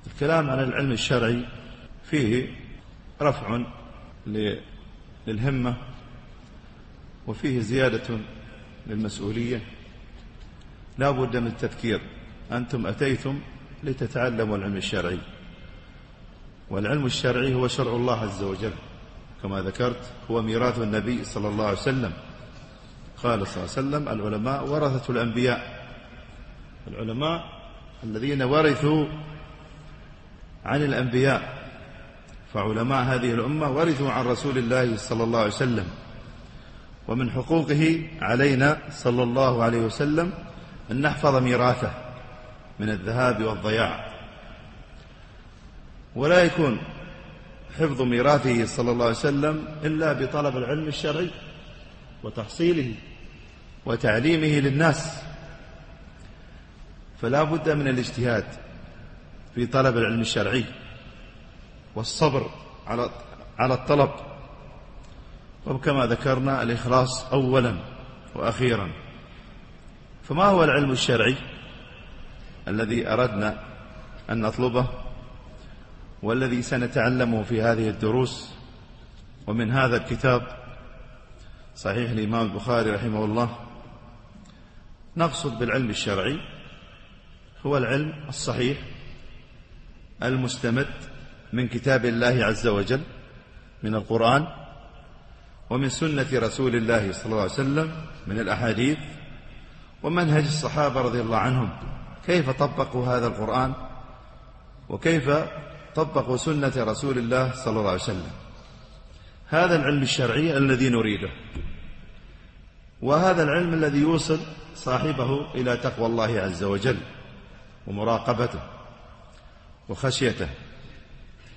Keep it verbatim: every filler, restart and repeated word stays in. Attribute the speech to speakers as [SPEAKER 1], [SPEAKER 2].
[SPEAKER 1] الكلام عن العلم الشرعي فيه رفع للهمة، وفيه زيادة للمسؤولية. لا بد من التذكير. أنتم أتيتم لتتعلموا العلم الشرعي، والعلم الشرعي هو شرع الله عز وجل كما ذكرت، هو ميراث النبي صلى الله عليه وسلم. قال صلى الله عليه وسلم: العلماء ورثة الأنبياء. العلماء الذين ورثوا عن الأنبياء، فعلماء هذه الأمة ورثوا عن رسول الله صلى الله عليه وسلم. ومن حقوقه علينا صلى الله عليه وسلم أن نحفظ ميراثه من الذهاب والضياع، ولا يكون حفظ ميراثه صلى الله عليه وسلم إلا بطلب العلم الشرعي وتحصيله وتعليمه للناس. فلا بد من الاجتهاد في طلب العلم الشرعي والصبر على على الطلب، وكما ذكرنا الإخلاص أولا وأخيرا. فما هو العلم الشرعي الذي أردنا أن نطلبه والذي سنتعلمه في هذه الدروس ومن هذا الكتاب صحيح الإمام البخاري رحمه الله؟ نقصد بالعلم الشرعي هو العلم الصحيح المستمد من كتاب الله عز وجل، من القرآن، ومن سنة رسول الله صلى الله عليه وسلم من الأحاديث، ومنهج الصحابة رضي الله عنهم كيف طبقوا هذا القرآن وكيف طبقوا سنة رسول الله صلى الله عليه وسلم. هذا العلم الشرعي الذي نريده، وهذا العلم الذي يوصل صاحبه إلى تقوى الله عز وجل ومراقبته وخشيته.